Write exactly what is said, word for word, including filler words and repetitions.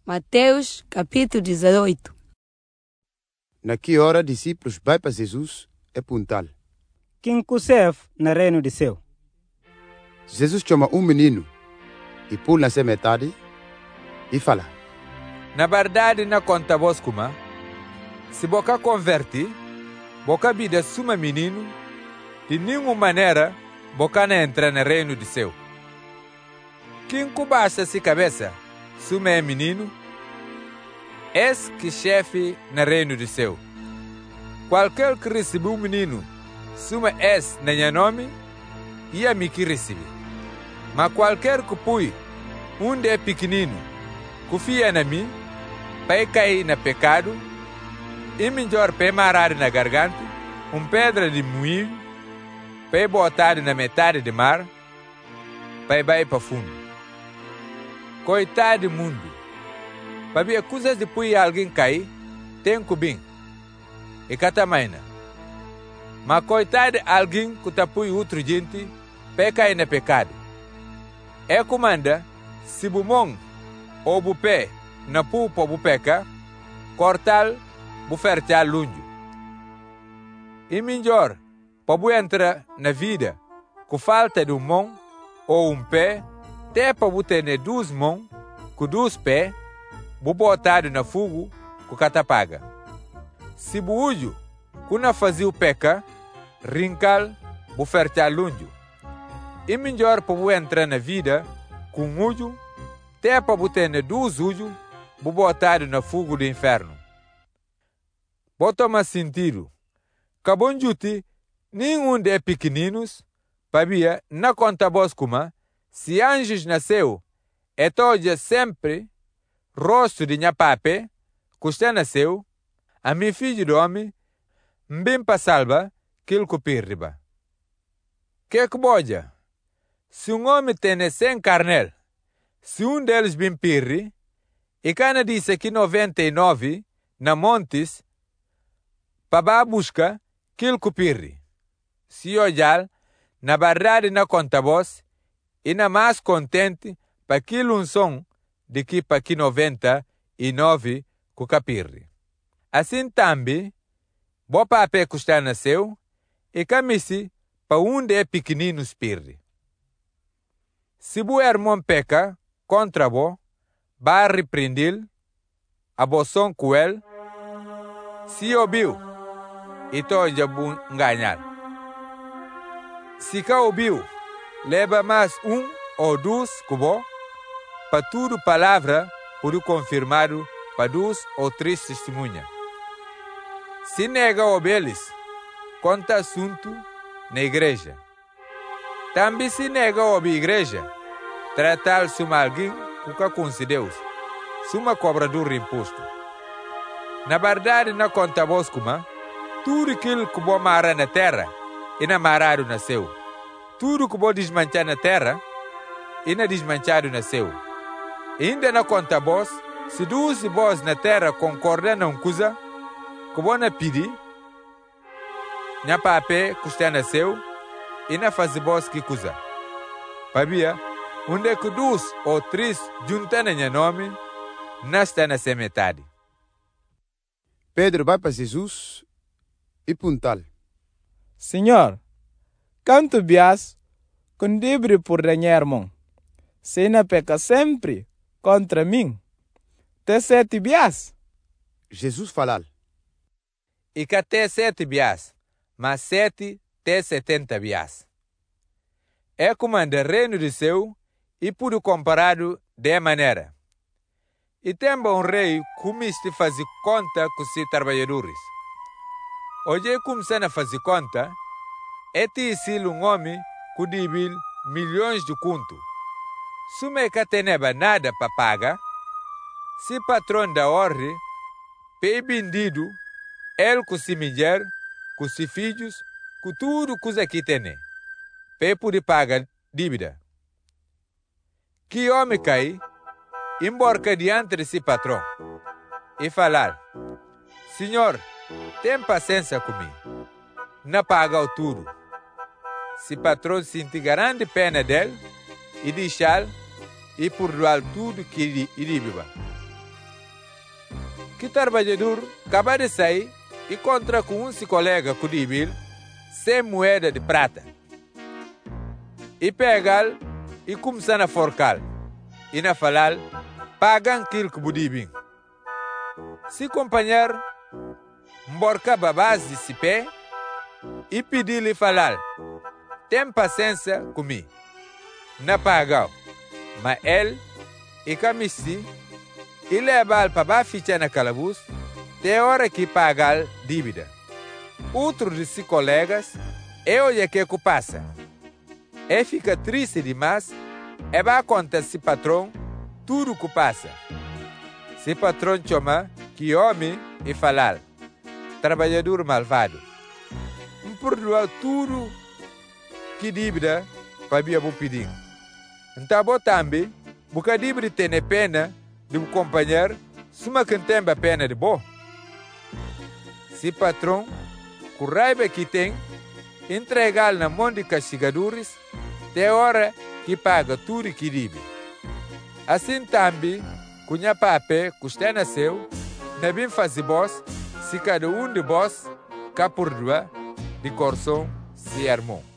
Mateus capítulo dezoito. Naquela hora, discípulos vai para Jesus e puntal. Quem kusef na reino de céu? Jesus chama um menino e pula na metade e fala: Na verdade, na conta vos kuma, se boca converte, boca vida suma menino, de nenhuma maneira boca não entra no reino de céu. Quem cubaixa se cabeça, suma é menino, és que chefe no reino de céu. Qualquer que recebe um menino, suma és na minha nome, e a mim que recebe. Mas qualquer que pui um de pequenino, confia na mim, para cair na pecado, e melhor para marar na garganta, um pedra de moinho, para botar na metade do mar, para ir para fundo. Coitado do mundo, para ver coisas de pui alguém cair, tem cubim, e catamaina. Mas coitado de alguém que está pui outro gente, para cair na pecado. É comanda, se bumon ou bupé, na pupa bupeca, cortal, bufertal lunho. E melhor, para bu entrar na vida, com falta de um mão ou um pé, até para bu ter duas mãos, com dois pés, bu botado na fogo, com catapaga. Se bu ujo, quando fazia o peca, rincal, bufertal lunho. E melhor para bu entrar na vida, com um ujo, até para bu ter dois ujos, bu botado na fogo do inferno. Bota mais sentido. Cabon juti, nenhum de pequeninos, para na conta boscuma, se anjos nasceu, é todo sempre, rosto de minha pape, custa nasceu, a meu filho do homem, bem para salva, que ele copirriba. Que que boja? Se um homem tem cem carnel, se um deles bem pirri, e cana disse que noventa e nove, na montes, para busca, que ele copirri. Se olhar, na verdade na conta vos, e na mais contente, para aquilo um som, de que para que noventa e nove, com capirri. Assim também, bo pape custa nasceu, e camisi, para um de pequeninos pirri. Se bu irmão peca contra bo, vai repreendê-lo, a boção com ele, se ouviu, e todo já bu ganhar. Se cá ouviu, leva mais um ou dois cubo, para tudo palavra por confirmado para dois ou três testemunhas. Se nega obelis, conta assunto na igreja. Também se nega obe igreja, tratar suma alguém que concedeu, suma cobrador de imposto. Na verdade, na conta boscuma, tudo aquilo que vou marar na terra, e na marado nasceu. Tudo que vou desmanchar na terra, e na desmanchado nasceu. E ainda na conta vos, se duas vós na terra concordam numa coisa, que vou na pedir, na pape custa nasceu, e na faz vós que coisa. Pabia, onde que dois ou três juntam na minha nome, não está na metade. Pedro vai para Jesus e puntal. Senhor, canto bias, condibre por ganhar mão. Se não peca sempre contra mim, te sete bias. Jesus fala: E que até sete bias, mas sete até setenta bias. É como no reino do céu, e por comparado de maneira. E tem um rei como este faz conta com seus trabalhadores. Hoje, como se não faz conta, é ter um homem que deve milhões de conto. Se não tem nada para pagar, se patrão da ordem, é vendido, ele com sua mulher, com seus filhos, com tudo coisa que tem, para poder pagar dívida. Que homem cai, embarca diante de seu patrão, e falar: Senhor, tem paciência comigo, não paga tudo. Se patrão sentir grande pena dele, e deixar, e perdoar tudo que ele deve. que trabalhador acaba de sair e encontra com um seu colega cudíbil sem moeda de prata. E pega-lo e começa a forcar e na falar, paga aquilo que budibim. Se companheiro emborca babás de si pé e pedir-lhe falar, tem paciência comigo. Não paga, mas ele e camisi e leva-lo para fichar na calabouço, tem hora que paga dívida. Outro de seus colegas é o que que passa. E fica triste demais e vai contar se patrão tudo que passa. Se patrão chama que homem e falar, trabalhador malvado, um perdoar tudo que dívida para minha pedir. Então, vou também, porque dívida tem pena de um companheiro, suma que tem a pena de bom. Se patrão, com raiva que tem, entregar na mão de castigadores, tem hora que paga tudo que deve. Assim também, com a papel que está nasceu, não bem fazer boss, se cada um de boss, cá por doa, de coração se armou.